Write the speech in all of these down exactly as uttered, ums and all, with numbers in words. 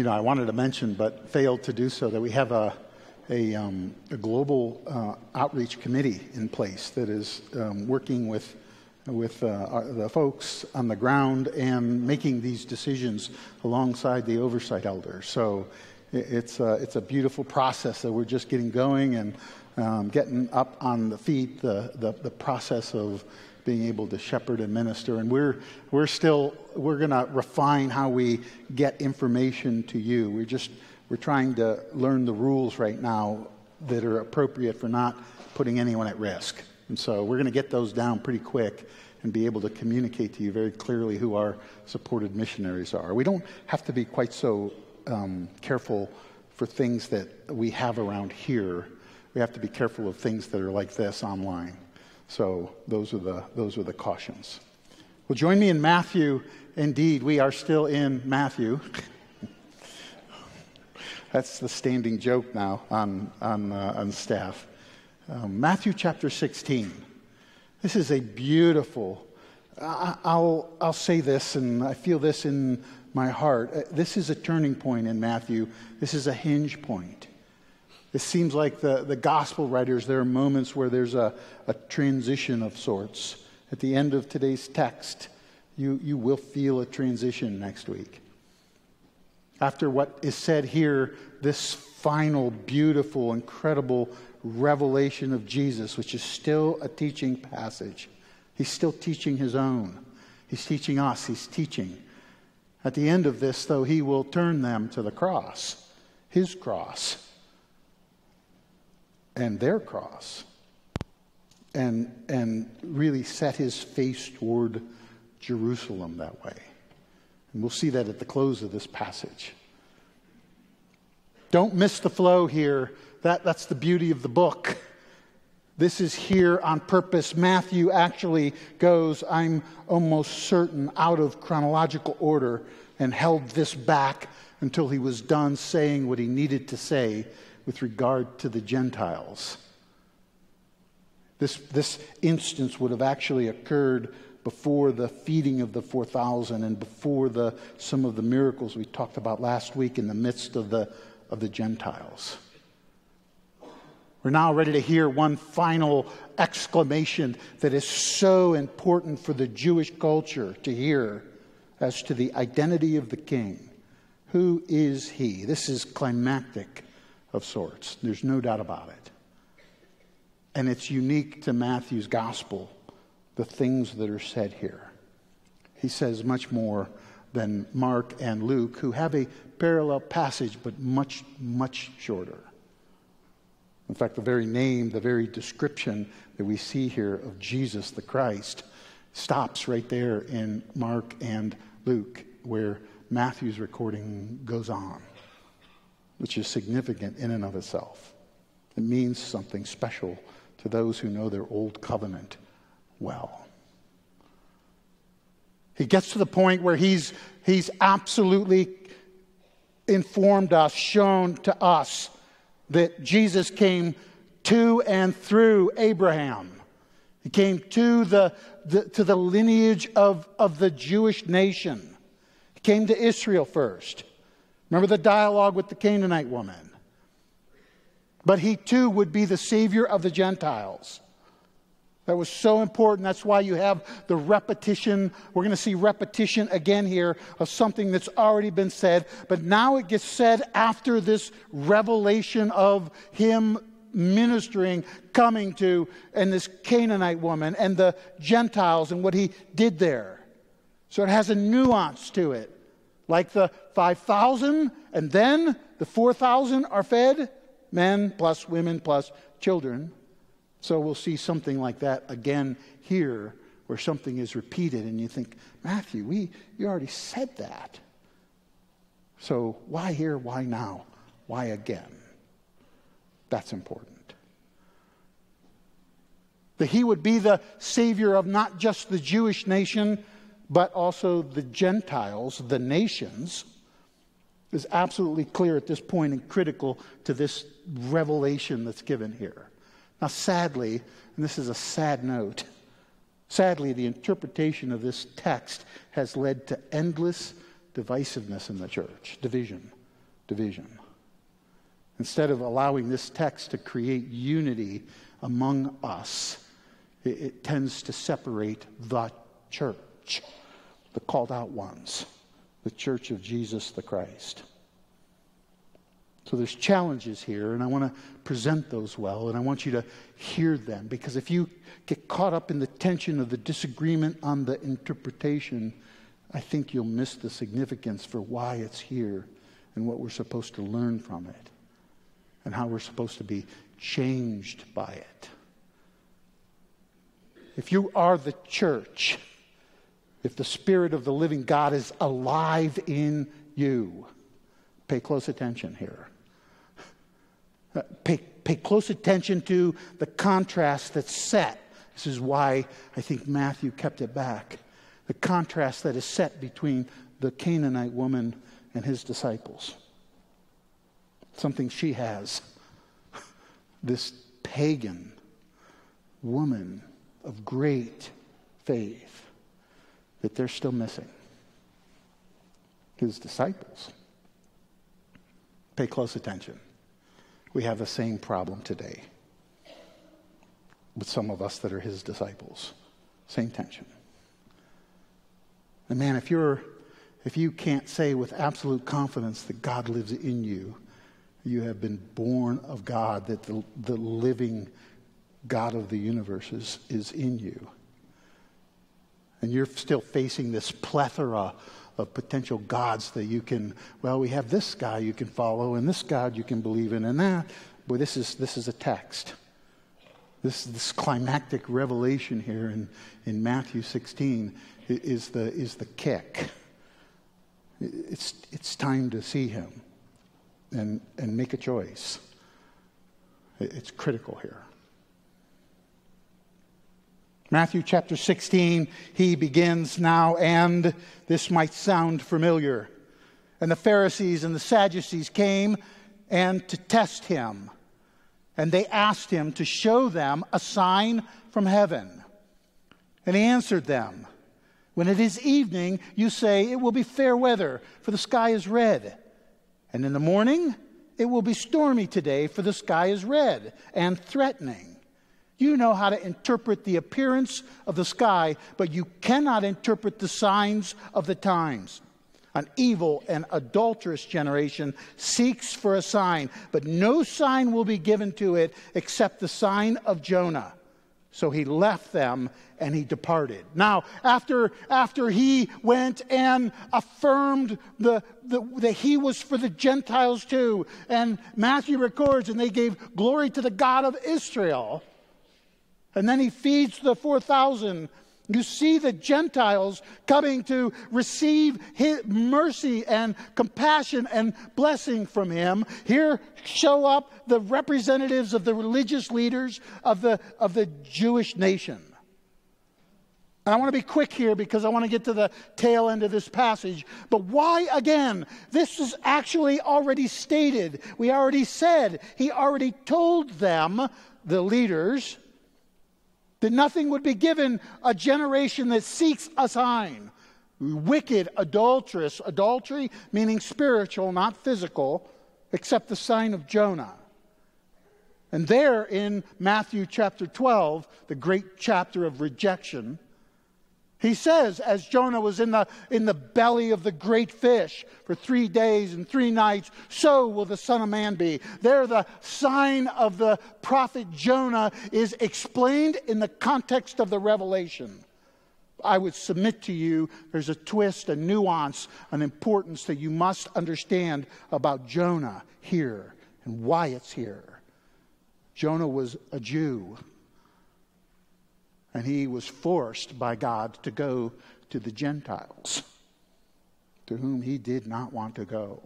you know, I wanted to mention, but failed to do so, that we have a a, um, a global uh, outreach committee in place that is um, working with with uh, our, the folks on the ground and making these decisions alongside the oversight elders. So it, it's a, it's a beautiful process that we're just getting going and um, getting up on the feet. The, the the process of being able to shepherd and minister, and we're we're still we're going to refine how we get information to you. We're just we're trying to learn the rules right now that are appropriate for not putting anyone at risk. And so we're going to get those down pretty quick and be able to communicate to you very clearly who our supported missionaries are. We don't have to be quite so um, careful for things that we have around here. We have to be careful of things that are like this online. So those are the those are the cautions. Well, join me in Matthew. Indeed, we are still in Matthew. That's the standing joke now on on uh, on staff. Um, Matthew chapter sixteen. This is a beautiful. I, I'll I'll say this, and I feel this in my heart. Uh, this is a turning point in Matthew. This is a hinge point. It seems like the, the gospel writers, there are moments where there's a, a transition of sorts. At the end of today's text, you, you will feel a transition next week. After what is said here, this final, beautiful, incredible revelation of Jesus, which is still a teaching passage. He's still teaching his own. He's teaching us. He's teaching. At the end of this, though, he will turn them to the cross, his cross. And their cross, and and really set his face toward Jerusalem that way. And we'll see that at the close of this passage. Don't miss the flow here. That, that's the beauty of the book. This is here on purpose. Matthew actually goes, I'm almost certain, out of chronological order and held this back until he was done saying what he needed to say with regard to the Gentiles. This, this instance would have actually occurred before the feeding of the four thousand and before the, some of the miracles we talked about last week in the midst of the, of the Gentiles. We're now ready to hear one final exclamation that is so important for the Jewish culture to hear as to the identity of the king. Who is he? This is climactic of sorts. There's no doubt about it. And it's unique to Matthew's gospel, the things that are said here. He says much more than Mark and Luke, who have a parallel passage, but much, much shorter. In fact, the very name, the very description that we see here of Jesus the Christ stops right there in Mark and Luke, where Matthew's recording goes on, which is significant in and of itself. It means something special to those who know their old covenant well. He gets to the point where he's, he's absolutely informed us, shown to us, that Jesus came to and through Abraham. He came to the, the, to the lineage of, of the Jewish nation. He came to Israel first. Remember the dialogue with the Canaanite woman. But he too would be the Savior of the Gentiles. That was so important. That's why you have the repetition. We're going to see repetition again here of something that's already been said. But now it gets said after this revelation of him ministering, coming to, and this Canaanite woman and the Gentiles and what he did there. So it has a nuance to it. Like the five thousand and then the four thousand are fed, men plus women plus children. So we'll see something like that again here, where something is repeated and you think, Matthew, we you already said that. So why here, why now, why again? That's important. That he would be the Savior of not just the Jewish nation, but also the Gentiles, the nations, is absolutely clear at this point and critical to this revelation that's given here. Now, sadly, and this is a sad note, sadly, the interpretation of this text has led to endless divisiveness in the church, division. division. Instead of allowing this text to create unity among us, it, it tends to separate the church, the called out ones, the church of Jesus the Christ. So there's challenges here, and I want to present those well, and I want you to hear them, because if you get caught up in the tension of the disagreement on the interpretation, I think you'll miss the significance for why it's here and what we're supposed to learn from it and how we're supposed to be changed by it. If you are the church, if the Spirit of the living God is alive in you, pay close attention here. Pay, pay close attention to the contrast that's set. This is why I think Matthew kept it back. The contrast that is set between the Canaanite woman and his disciples. Something she has. This pagan woman of great faith that they're still missing. His disciples. Pay close attention. We have the same problem today with some of us that are his disciples. Same tension. And man, if you're if you can't say with absolute confidence that God lives in you, you have been born of God, that the, the living God of the universe is, is in you. And you're still facing this plethora of potential gods that you can, well, we have this guy you can follow, and this God you can believe in, and that. Boy, this is this is a text. This this climactic revelation here in, in Matthew sixteen is the is the kick. It's it's time to see him and and make a choice. It's critical here. Matthew chapter sixteen, he begins now, and this might sound familiar. And the Pharisees and the Sadducees came and to test him. And they asked him to show them a sign from heaven. And he answered them, when it is evening, you say, it will be fair weather, for the sky is red. And in the morning, it will be stormy today, for the sky is red and threatening. You know how to interpret the appearance of the sky, but you cannot interpret the signs of the times. An evil and adulterous generation seeks for a sign, but no sign will be given to it except the sign of Jonah. So he left them and he departed. Now, after, after he went and affirmed the, the, that he was for the Gentiles too, and Matthew records, and they gave glory to the God of Israel, and then he feeds the four thousand. You see the Gentiles coming to receive his mercy and compassion and blessing from him. Here show up the representatives of the religious leaders of the, of the Jewish nation. And I want to be quick here because I want to get to the tail end of this passage. But why again? This is actually already stated. We already said, he already told them, the leaders, that nothing would be given a generation that seeks a sign. Wicked, adulterous, adultery meaning spiritual, not physical, except the sign of Jonah. And there in Matthew chapter twelve, the great chapter of rejection, he says, as Jonah was in the, in the belly of the great fish for three days and three nights, so will the Son of Man be. There the sign of the prophet Jonah is explained in the context of the revelation. I would submit to you there's a twist, a nuance, an importance that you must understand about Jonah here and why it's here. Jonah was a Jew. And he was forced by God to go to the Gentiles, to whom he did not want to go.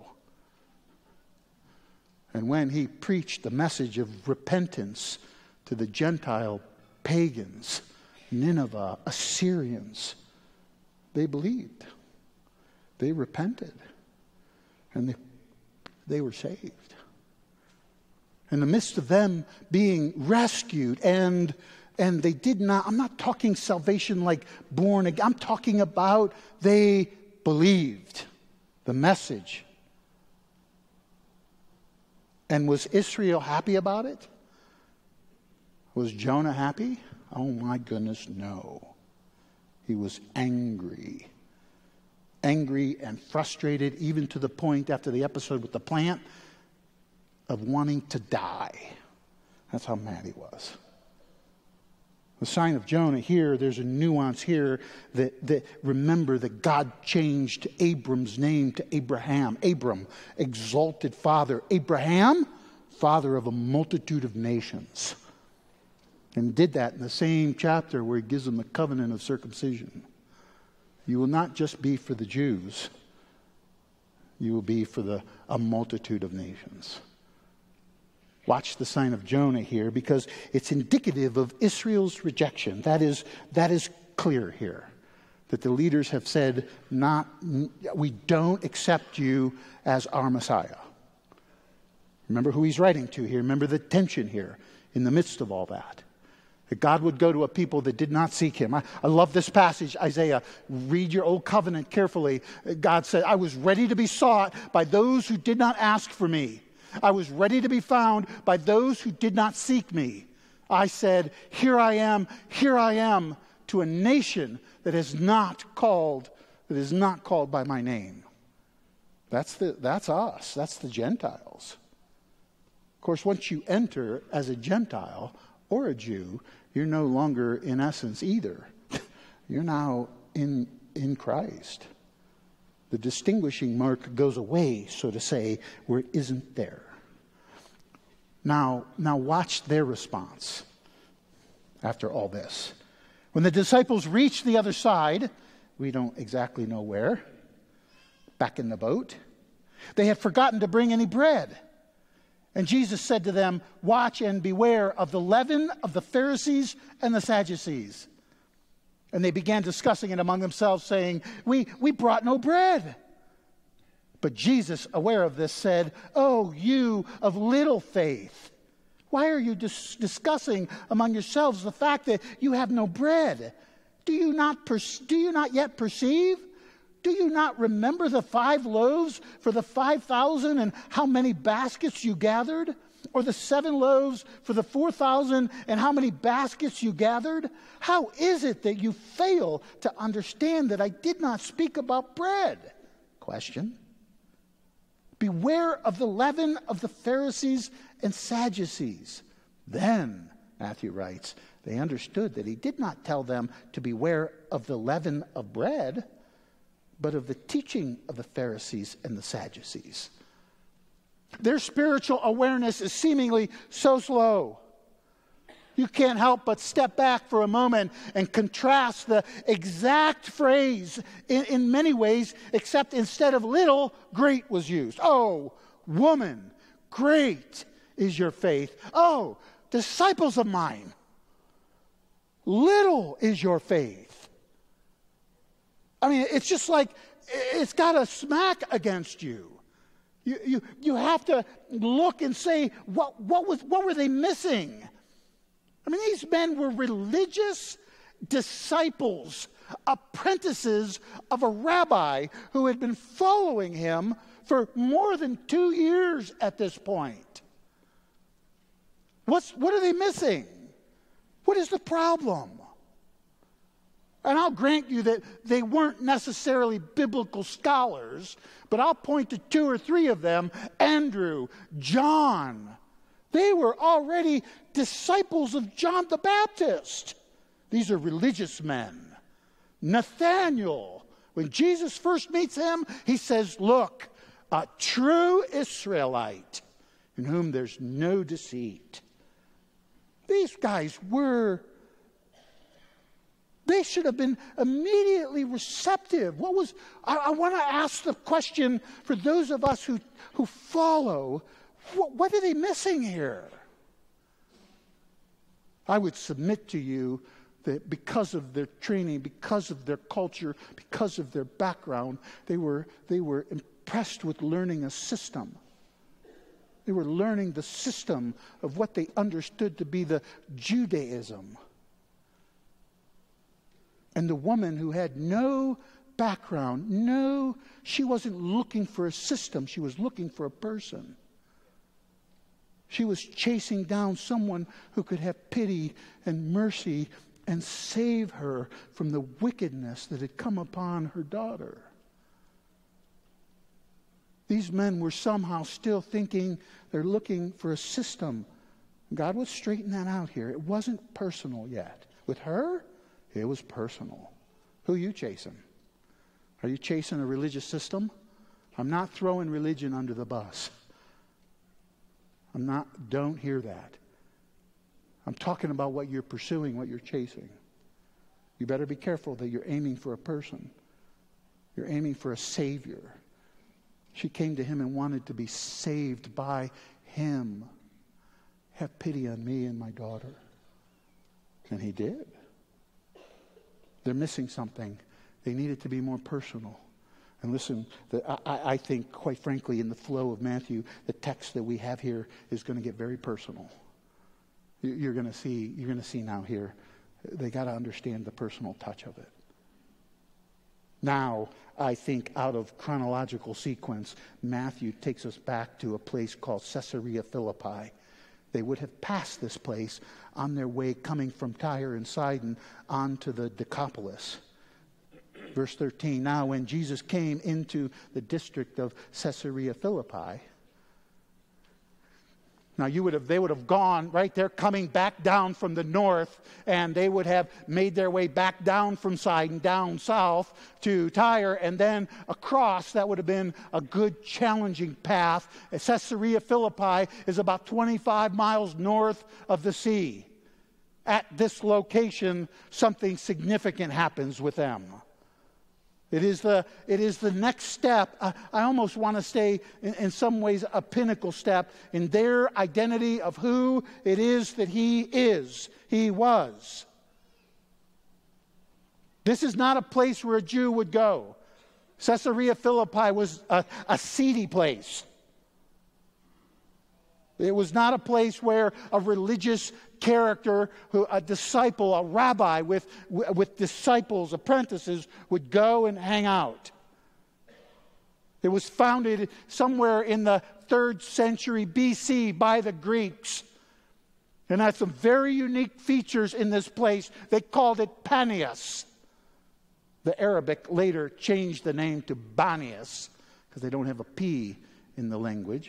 And when he preached the message of repentance to the Gentile pagans, Nineveh, Assyrians, they believed. They repented. And they, they were saved. In the midst of them being rescued and And they did not, I'm not talking salvation like born again. I'm talking about they believed the message. And was Israel happy about it? Was Jonah happy? Oh my goodness, no. He was angry. Angry and frustrated, even to the point after the episode with the plant of wanting to die. That's how mad he was. The sign of Jonah here, there's a nuance here that, that remember that God changed Abram's name to Abraham. Abram, exalted father. Abraham, father of a multitude of nations. And did that in the same chapter where he gives them the covenant of circumcision. You will not just be for the Jews. You will be for the, a multitude of nations. Watch the sign of Jonah here because it's indicative of Israel's rejection. That is, that is clear here. That the leaders have said, not, we don't accept you as our Messiah. Remember who he's writing to here. Remember the tension here in the midst of all that. That God would go to a people that did not seek him. I, I love this passage, Isaiah. Read your old covenant carefully. God said, I was ready to be sought by those who did not ask for me. I was ready to be found by those who did not seek me. I said, here I am, here I am, to a nation that has not called, that is not called by my name. That's the, that's us. That's the Gentiles. Of course, once you enter as a Gentile or a Jew, you're no longer in essence either. You're now in, in Christ. The distinguishing mark goes away, so to say, where it isn't there. Now, now watch their response after all this. When the disciples reached the other side, we don't exactly know where, back in the boat, they had forgotten to bring any bread. And Jesus said to them, watch and beware of the leaven of the Pharisees and the Sadducees. And they began discussing it among themselves, saying, we, we brought no bread. But Jesus, aware of this, said, oh, you of little faith, why are you dis- discussing among yourselves the fact that you have no bread? Do you not per- do you not yet perceive? Do you not remember the five loaves for the five thousand and how many baskets you gathered? Or the seven loaves for the four thousand and how many baskets you gathered? How is it that you fail to understand that I did not speak about bread? Question. Beware of the leaven of the Pharisees and Sadducees. Then, Matthew writes, they understood that he did not tell them to beware of the leaven of bread, but of the teaching of the Pharisees and the Sadducees. Their spiritual awareness is seemingly so slow. You can't help but step back for a moment and contrast the exact phrase in, in many ways, except instead of little, great was used. Oh, woman, great is your faith. Oh, disciples of mine, little is your faith. I mean, it's just like it's got a smack against you. You, you, you have to look and say, what, what, was, what were they missing? I mean, these men were religious disciples, apprentices of a rabbi who had been following him for more than two years at this point. What's, what are they missing? What is the problem? And I'll grant you that they weren't necessarily biblical scholars, but I'll point to two or three of them. Andrew, John. They were already disciples of John the Baptist. These are religious men. Nathaniel, when Jesus first meets him, he says, look, a true Israelite in whom there's no deceit. These guys were, they should have been immediately receptive. What was, I, I want to ask the question for those of us who, who follow, what, what are they missing here? I would submit to you that because of their training, because of their culture, because of their background, they were, they were impressed with learning a system. They were learning the system of what they understood to be the Judaism. And the woman who had no background, no, she wasn't looking for a system, she was looking for a person. She was chasing down someone who could have pity and mercy and save her from the wickedness that had come upon her daughter. These men were somehow still thinking they're looking for a system. God would straighten that out here. It wasn't personal yet. With her, it was personal. Who are you chasing? Are you chasing a religious system? I'm not throwing religion under the bus. I'm not, don't hear that. I'm talking about what you're pursuing, what you're chasing. You better be careful that you're aiming for a person. You're aiming for a Savior. She came to him and wanted to be saved by him. Have pity on me and my daughter. And he did. They're missing something. They need it to be more personal. And listen, the, I, I think, quite frankly, in the flow of Matthew, the text that we have here is going to get very personal. You're going to see, you're going to see now here, they got to understand the personal touch of it. Now, I think out of chronological sequence, Matthew takes us back to a place called Caesarea Philippi. They would have passed this place on their way coming from Tyre and Sidon onto the Decapolis. Verse thirteen, now when Jesus came into the district of Caesarea Philippi, now you would have, they would have gone right there coming back down from the north, and they would have made their way back down from Sidon, down south to Tyre, and then across. That would have been a good challenging path. Caesarea Philippi is about twenty-five miles north of the sea. At this location, something significant happens with them. It is the, it is the next step. I, I almost want to say, in, in some ways, a pinnacle step in their identity of who it is that he is, he was. This is not a place where a Jew would go. Caesarea Philippi was a, a seedy place. It was not a place where a religious character, who, a disciple, a rabbi with, with disciples, apprentices, would go and hang out. It was founded somewhere in the third century B C by the Greeks. And had some very unique features in this place. They called it Panias. The Arabic later changed the name to Banias because they don't have a P in the language.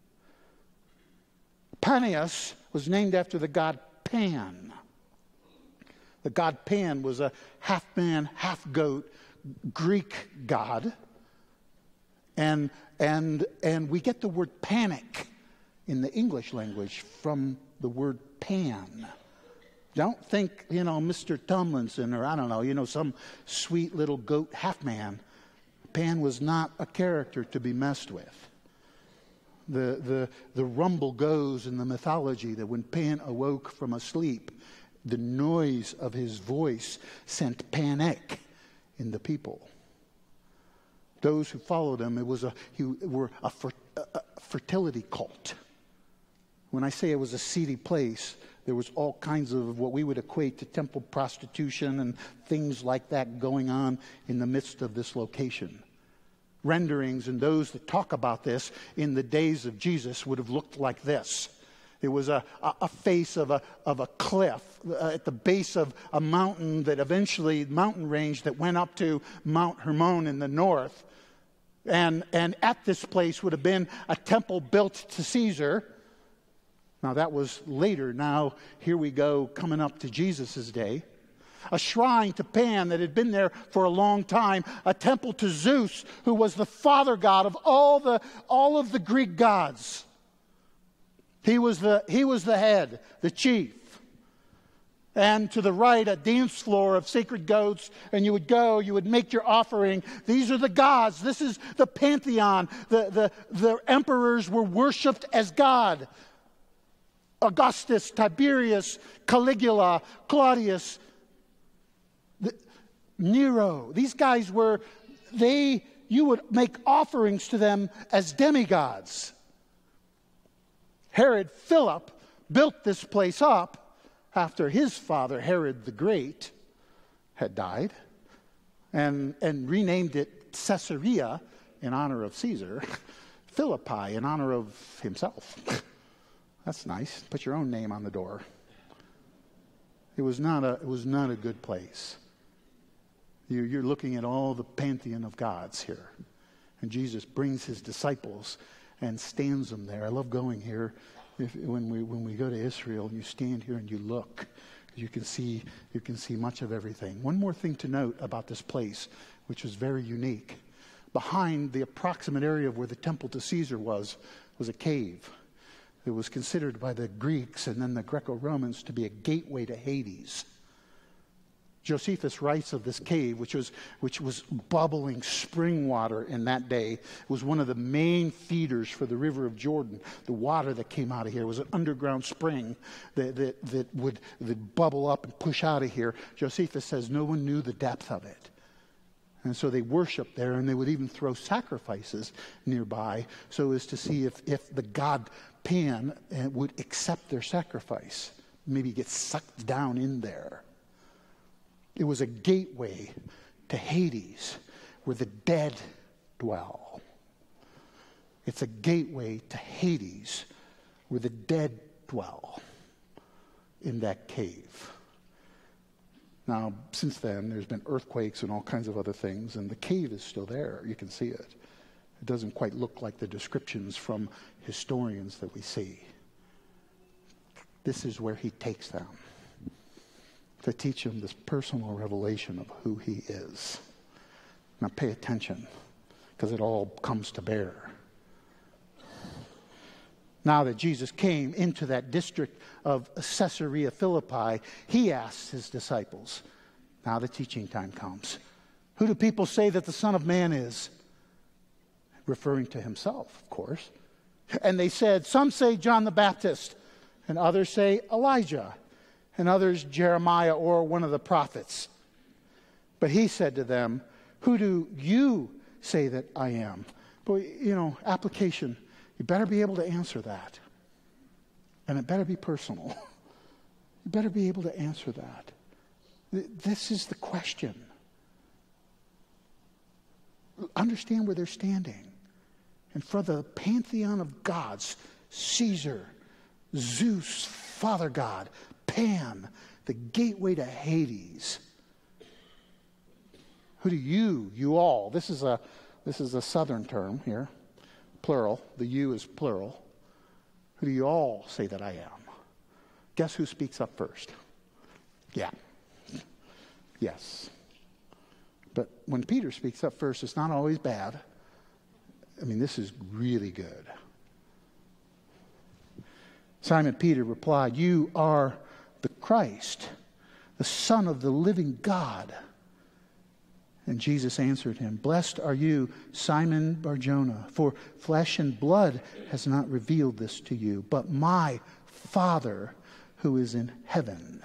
Panias was named after the god Pan. The god Pan was a half-man, half-goat Greek god. And, and, and we get the word panic in the English language from the word pan. Don't think, you know, Mister Tomlinson or, I don't know, you know, some sweet little goat half-man. Pan was not a character to be messed with. The, the, the rumble goes in the mythology that when Pan awoke from a sleep, the noise of his voice sent panic in the people. Those who followed him, it was a, he, were a, fer, a fertility cult. When I say it was a seedy place, there was all kinds of what we would equate to temple prostitution and things like that going on in the midst of this location. Renderings and those that talk about this in the days of Jesus would have looked like this. It was a, a, a face of a, of a cliff uh, at the base of a mountain that eventually, mountain range that went up to Mount Hermon in the north. And, and at this place would have been a temple built to Caesar. Now that was later. Now here we go coming up to Jesus' day. A shrine to Pan that had been there for a long time. A temple to Zeus, who was the father god of all the all of the Greek gods. He was the he was the head, the chief. And to the right, a dance floor of sacred goats, and you would go, you would make your offering. These are the gods. This is the pantheon. The the the emperors were worshipped as God. Augustus, Tiberius, Caligula, Claudius, The, Nero. These guys were, they, you would make offerings to them as demigods. Herod Philip built this place up after his father, Herod the Great, had died, and, and renamed it Caesarea in honor of Caesar, Philippi in honor of himself. That's nice. Put your own name on the door. It was not a, it was not a good place. You, you're looking at all the pantheon of gods here. And Jesus brings his disciples and stands them there. I love going here. If, when we when we go to Israel, you stand here and you look. You can see you can see much of everything. One more thing to note about this place, which was very unique. Behind the approximate area of where the temple to Caesar was, was a cave. It was considered by the Greeks and then the Greco-Romans to be a gateway to Hades. Josephus writes of this cave, which was which was bubbling spring water in that day. It was one of the main feeders for the river of Jordan. The water that came out of here was an underground spring that, that, that would that bubble up and push out of here. Josephus says no one knew the depth of it. And so they worshiped there, and they would even throw sacrifices nearby so as to see if, if the god Pan uh, would accept their sacrifice. Maybe get sucked down in there. It was a gateway to Hades, where the dead dwell. It's a gateway to Hades, where the dead dwell in that cave. Now, since then, there's been earthquakes and all kinds of other things, and the cave is still there. You can see it. It doesn't quite look like the descriptions from historians that we see. This is where he takes them to teach them this personal revelation of who he is. Now pay attention, because it all comes to bear. Now that Jesus came into that district of Caesarea Philippi, he asked his disciples, now the teaching time comes, who do people say that the Son of Man is? Referring to himself, of course. And they said, some say John the Baptist, and others say Elijah, and others Jeremiah or one of the prophets. But he said to them, who do you say that I am? Boy, you know, application, you better be able to answer that. And it better be personal. You better be able to answer that. This is the question. Understand where they're standing. And for the pantheon of gods, Caesar, Zeus, Father God, Pan, the gateway to Hades. Who do you, you all, this is a this is a southern term here, plural, the you is plural. Who do you all say that I am? Guess who speaks up first? Yeah. Yes. But when Peter speaks up first, it's not always bad. I mean, this is really good. Simon Peter replied, you are the Christ, the Son of the living God. And Jesus answered him, blessed are you, Simon Bar-Jonah, for flesh and blood has not revealed this to you, but my Father who is in heaven.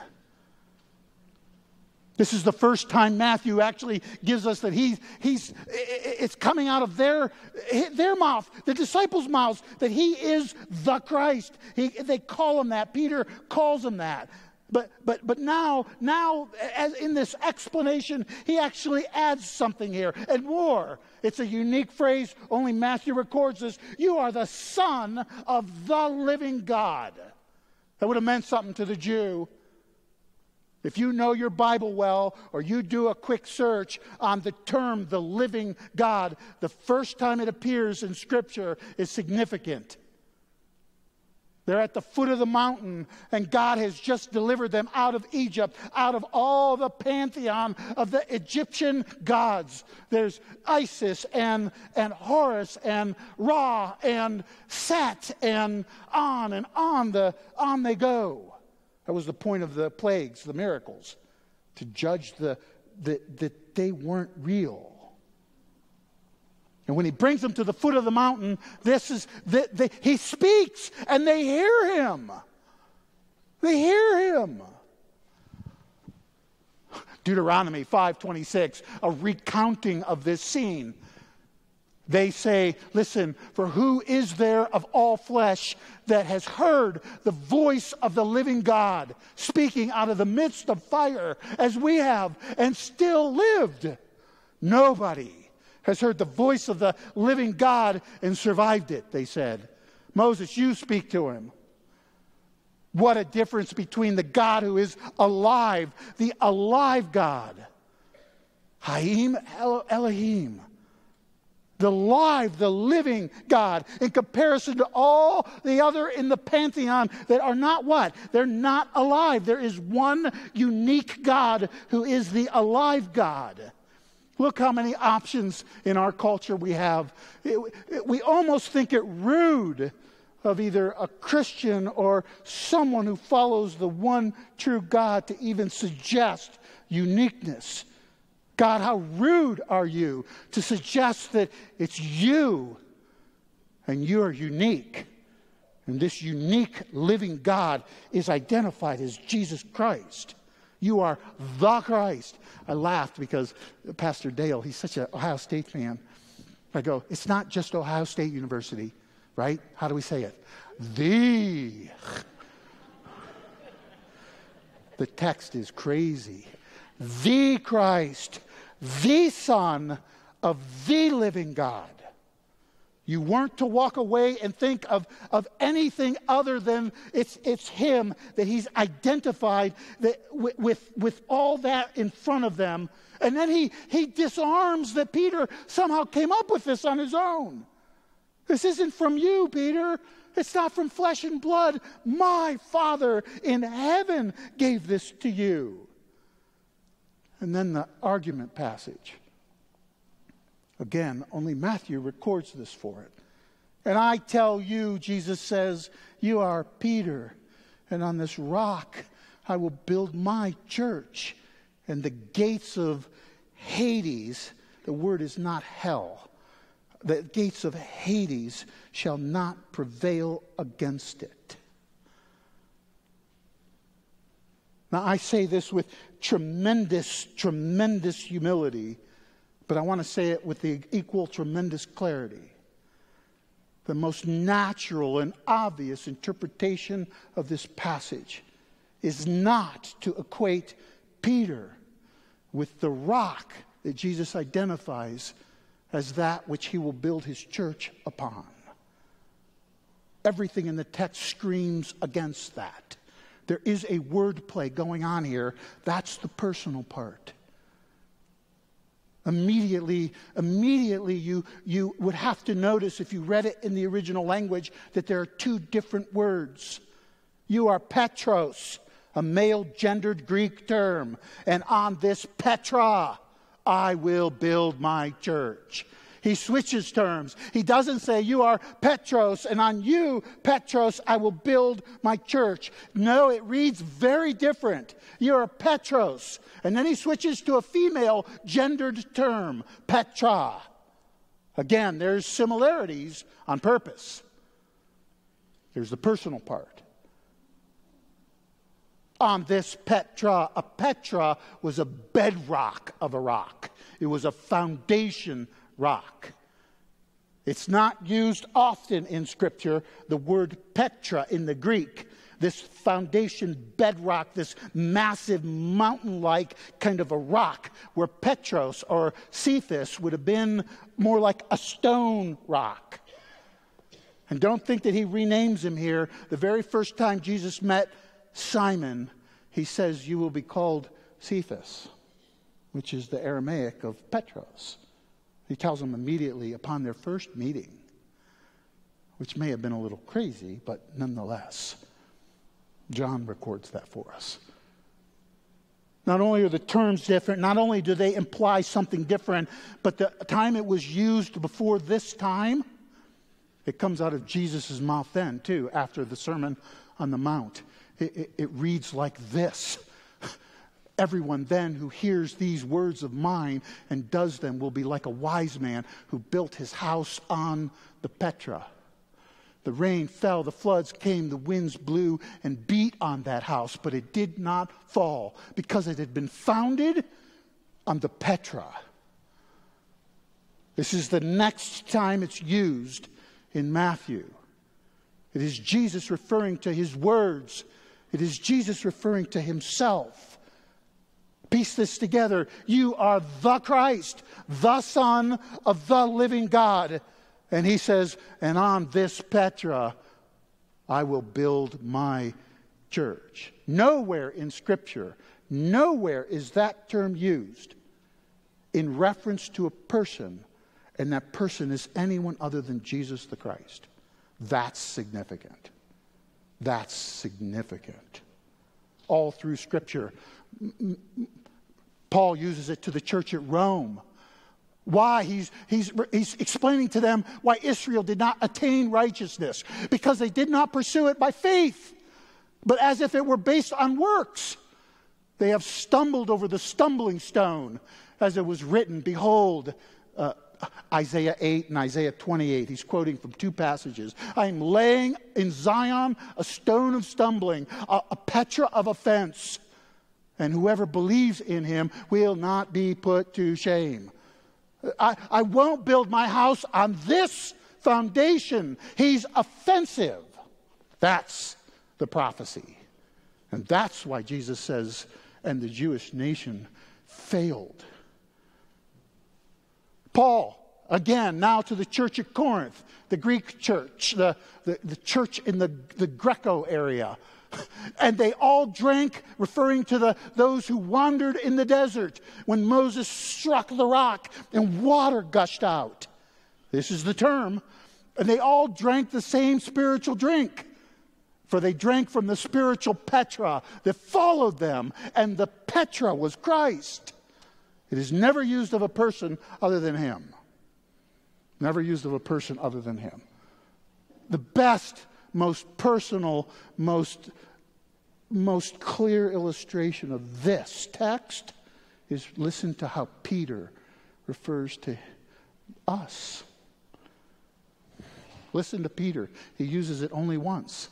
This is the first time Matthew actually gives us that he's, he's, it's coming out of their, their mouth, the disciples' mouths, that he is the Christ. He, they call him that. Peter calls him that. But, but, but now, now, as in this explanation, he actually adds something here and more. It's a unique phrase. Only Matthew records this. You are the Son of the living God. That would have meant something to the Jew. If you know your Bible well, or you do a quick search on the term, the living God, the first time it appears in Scripture is significant. They're at the foot of the mountain, and God has just delivered them out of Egypt, out of all the pantheon of the Egyptian gods. There's Isis and, and Horus and Ra and Set and on and on, the, on they go. That was the point of the plagues, the miracles, to judge the, the, that they weren't real. And when he brings them to the foot of the mountain, this is the, the, he speaks, and they hear him. They hear him. Deuteronomy five twenty-six, a recounting of this scene. They say, listen, for who is there of all flesh that has heard the voice of the living God speaking out of the midst of fire as we have and still lived? Nobody has heard the voice of the living God and survived it, they said. Moses, you speak to him. What a difference between the God who is alive, the alive God, Haim El- Elohim, the live, the living God, in comparison to all the other in the pantheon that are not what? They're not alive. There is one unique God who is the alive God. Look how many options in our culture we have. It, it, we almost think it rude of either a Christian or someone who follows the one true God to even suggest uniqueness. God, how rude are you to suggest that it's you and you're unique. And this unique living God is identified as Jesus Christ. You are the Christ. I laughed because Pastor Dale, he's such an Ohio State fan. I go, it's not just Ohio State University, right? How do we say it? The. The text is crazy. The Christ, the Son of the living God. You weren't to walk away and think of, of anything other than it's, it's Him, that He's identified that with, with, with all that in front of them. And then he, he disarms that Peter somehow came up with this on his own. This isn't from you, Peter. It's not from flesh and blood. My Father in heaven gave this to you. And then the argument passage. Again, only Matthew records this for it. And I tell you, Jesus says, you are Peter, and on this rock I will build my church, and the gates of Hades, the word is not hell, the gates of Hades shall not prevail against it. Now, I say this with tremendous, tremendous humility, but I want to say it with the equal tremendous clarity. The most natural and obvious interpretation of this passage is not to equate Peter with the rock that Jesus identifies as that which he will build his church upon. Everything in the text screams against that. There is a wordplay going on here. That's the personal part. Immediately, immediately you, you would have to notice, if you read it in the original language, that there are two different words. You are Petros, a male-gendered Greek term, and on this Petra, I will build my church. He switches terms. He doesn't say, you are Petros, and on you, Petros, I will build my church. No, it reads very different. You are Petros. And then he switches to a female gendered term, Petra. Again, there's similarities on purpose. There's the personal part. On this Petra, a Petra was a bedrock of a rock. It was a foundation rock. It's not used often in Scripture, the word Petra in the Greek. This foundation bedrock, this massive mountain-like kind of a rock, where Petros or Cephas would have been more like a stone rock. And don't think that he renames him here. The very first time Jesus met Simon, he says, you will be called Cephas, which is the Aramaic of Petros. He tells them immediately upon their first meeting, which may have been a little crazy, but nonetheless, John records that for us. Not only are the terms different, not only do they imply something different, but the time it was used before this time, it comes out of Jesus' mouth then, too, after the Sermon on the Mount. It, it, it reads like this. Everyone then who hears these words of mine and does them will be like a wise man who built his house on the Petra. The rain fell, the floods came, the winds blew and beat on that house, but it did not fall because it had been founded on the Petra. This is the next time it's used in Matthew. It is Jesus referring to his words. It is Jesus referring to himself. Piece this together. You are the Christ, the Son of the living God. And he says, and on this Petra, I will build my church. Nowhere in Scripture, nowhere is that term used in reference to a person, and that person is anyone other than Jesus the Christ. That's significant. That's significant. All through Scripture, Paul uses it to the church at Rome. Why? He's, he's, he's explaining to them why Israel did not attain righteousness. Because they did not pursue it by faith, but as if it were based on works. They have stumbled over the stumbling stone, as it was written, behold, uh, Isaiah eight and Isaiah twenty-eight. He's quoting from two passages. I am laying in Zion a stone of stumbling, a, a Petra of offense. And whoever believes in him will not be put to shame. I, I won't build my house on this foundation. He's offensive. That's the prophecy. And that's why Jesus says, and the Jewish nation failed. Paul, again, now to the church at Corinth, the Greek church, the, the, the church in the, the Greco area. And they all drank, referring to the, those who wandered in the desert when Moses struck the rock and water gushed out. This is the term. And they all drank the same spiritual drink. For they drank from the spiritual Petra that followed them. And the Petra was Christ. It is never used of a person other than him. Never used of a person other than him. The best, most personal, most, most clear illustration of this text is listen to how Peter refers to us. Listen to Peter. He uses it only once.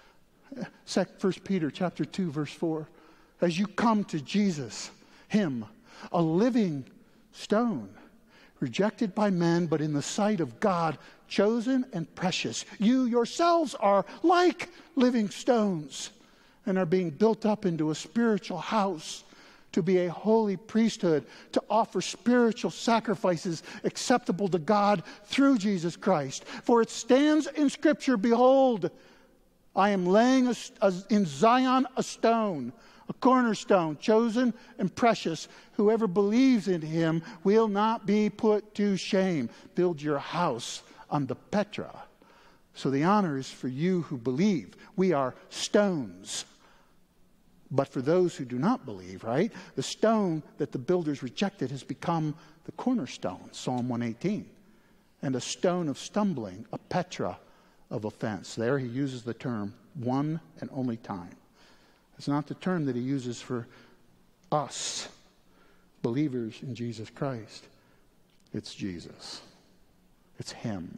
First Peter chapter two, verse four. As you come to Jesus, him, a living stone, rejected by men, but in the sight of God, chosen and precious. You yourselves are like living stones and are being built up into a spiritual house to be a holy priesthood, to offer spiritual sacrifices acceptable to God through Jesus Christ. For it stands in Scripture, behold, I am laying a, a, in Zion a stone, a cornerstone, chosen and precious. Whoever believes in him will not be put to shame. Build your house on the Petra. So the honor is for you who believe. We are stones. But for those who do not believe, right? The stone that the builders rejected has become the cornerstone, Psalm one eighteen. And a stone of stumbling, a Petra of offense. There he uses the term one and only time. It's not the term that he uses for us, believers in Jesus Christ. It's Jesus. It's him.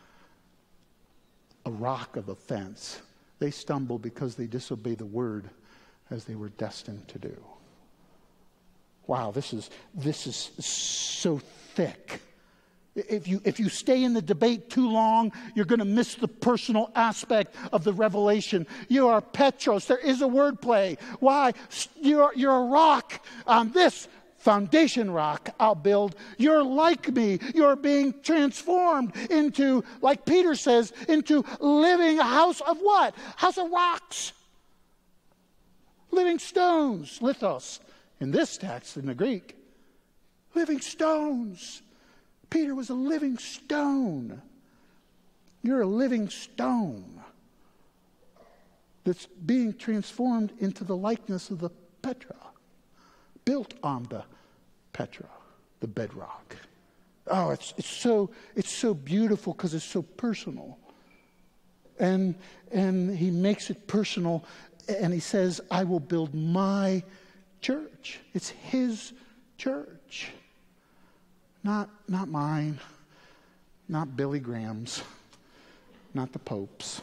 A rock of offense. They stumble because they disobey the word as they were destined to do. Wow, this is this is so thick. If you, if you stay in the debate too long, you're going to miss the personal aspect of the revelation. You are Petros. There is a wordplay. Why? You're, you're a rock. On this foundation rock I'll build. You're like me. You're being transformed into, like Peter says, into living a house of what? House of rocks. Living stones. Lithos. In this text, in the Greek. Living stones. Peter was a living stone. You're a living stone that's being transformed into the likeness of the Petra, built on the Petra, the bedrock. Oh, it's it's so it's so beautiful because it's so personal. And and he makes it personal, and he says, "I will build my church." It's his church. Not, not mine, not Billy Graham's, not the Pope's.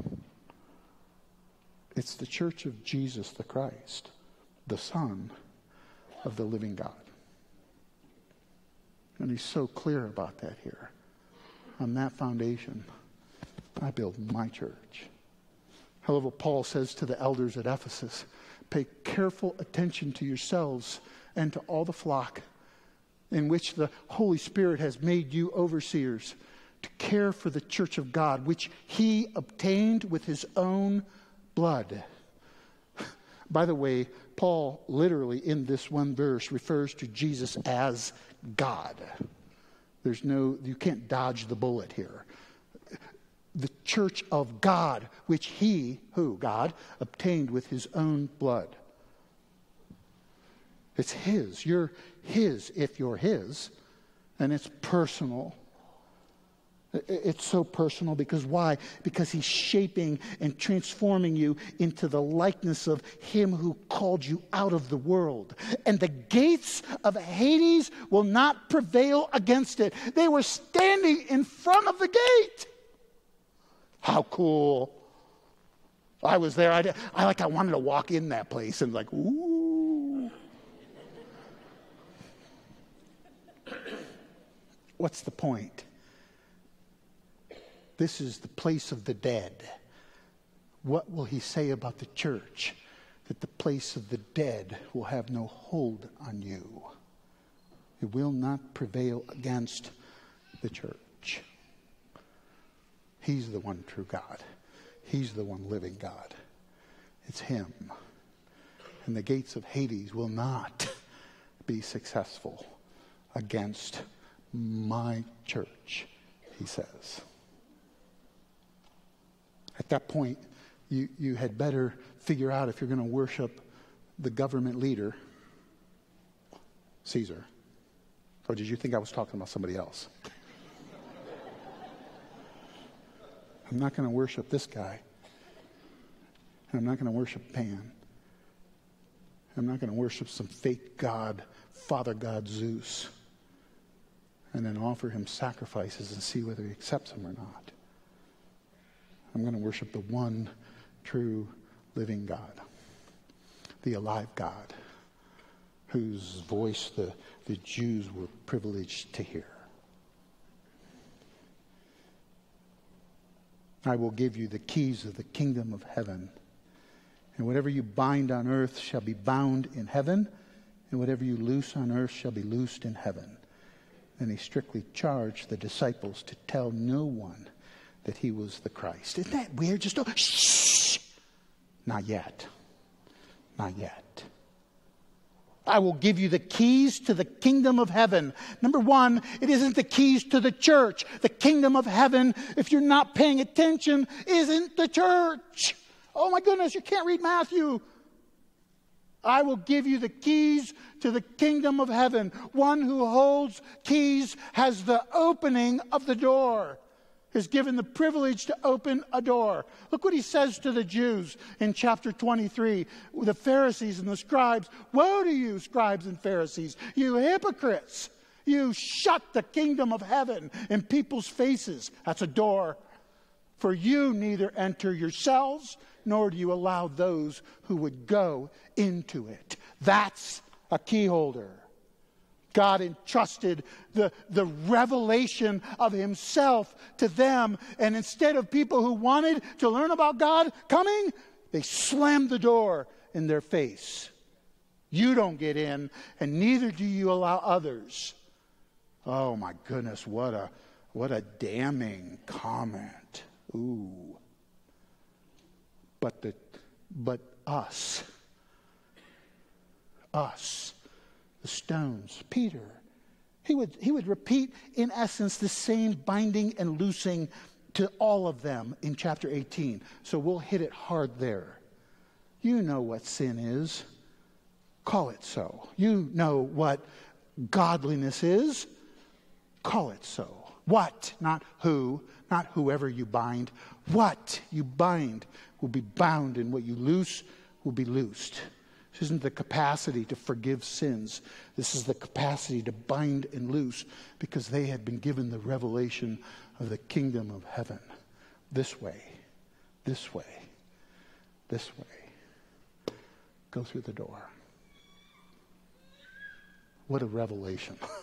It's the church of Jesus the Christ, the Son of the living God. And he's so clear about that here. On that foundation, I build my church. However, Paul says to the elders at Ephesus, pay careful attention to yourselves and to all the flock in which the Holy Spirit has made you overseers to care for the church of God, which he obtained with his own blood. By the way, Paul literally in this one verse refers to Jesus as God. There's no, you can't dodge the bullet here. The church of God, which he, who, God, obtained with his own blood. It's his. You're his if you're his. And it's personal. It's so personal because why? Because he's shaping and transforming you into the likeness of him who called you out of the world. And the gates of Hades will not prevail against it. They were standing in front of the gate. How cool. I was there. I, I like I wanted to walk in that place and like, ooh. What's the point? This is the place of the dead. What will he say about the church? That the place of the dead will have no hold on you. It will not prevail against the church. He's the one true God. He's the one living God. It's him. And the gates of Hades will not be successful against my church, he says. At that point, you, you had better figure out if you're going to worship the government leader, Caesar. Or did you think I was talking about somebody else? I'm not going to worship this guy. And I'm not going to worship Pan. I'm not going to worship some fake god, Father God Zeus, and then offer him sacrifices and see whether he accepts them or not. I'm going to worship the one true living God, the alive God, whose voice the, the Jews were privileged to hear. I will give you the keys of the kingdom of heaven. And whatever you bind on earth shall be bound in heaven, and whatever you loose on earth shall be loosed in heaven. And he strictly charged the disciples to tell no one that he was the Christ. Isn't that weird? Just oh, shh. Not yet. Not yet. I will give you the keys to the kingdom of heaven. Number one, it isn't the keys to the church. The kingdom of heaven, if you're not paying attention, isn't the church. Oh my goodness, you can't read Matthew. I will give you the keys to the kingdom of heaven. One who holds keys has the opening of the door. Is given the privilege to open a door. Look what he says to the Jews in chapter twenty-three. The Pharisees and the scribes. Woe to you, scribes and Pharisees, you hypocrites. You shut the kingdom of heaven in people's faces. That's a door. For you neither enter yourselves, nor do you allow those who would go into it. That's a key holder. God entrusted the, the revelation of himself to them. And instead of people who wanted to learn about God coming, they slammed the door in their face. You don't get in, and neither do you allow others. Oh my goodness, what a what a damning comment. Ooh. But the but us. Us. The stones. Peter. He would he would repeat in essence the same binding and loosing to all of them in chapter eighteen. So we'll hit it hard there. You know what sin is. Call it so. You know what godliness is. Call it so. What, not who, not whoever you bind. What you bind will be bound, and what you loose will be loosed. This isn't the capacity to forgive sins. This is the capacity to bind and loose, because they had been given the revelation of the kingdom of heaven. This way, this way, this way. Go through the door. What a revelation. I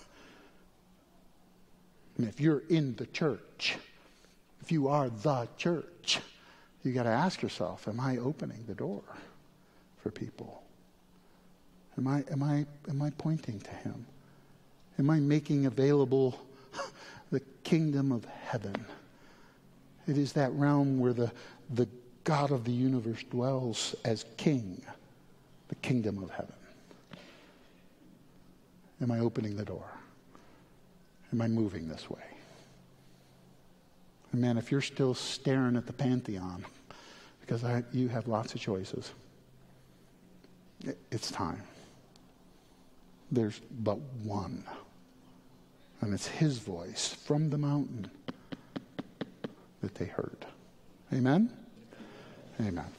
mean, if you're in the church, if you are the church, you got to ask yourself, am I opening the door for people? Am I, am I, am I pointing to him? Am I making available the kingdom of heaven? It is that realm where the, the God of the universe dwells as king. the kingdom of heaven? Am I opening the door? Am I moving this way? And man, if you're still staring at the Pantheon, because I, you have lots of choices, it, it's time. There's but one. And it's his voice from the mountain that they heard. Amen? Amen.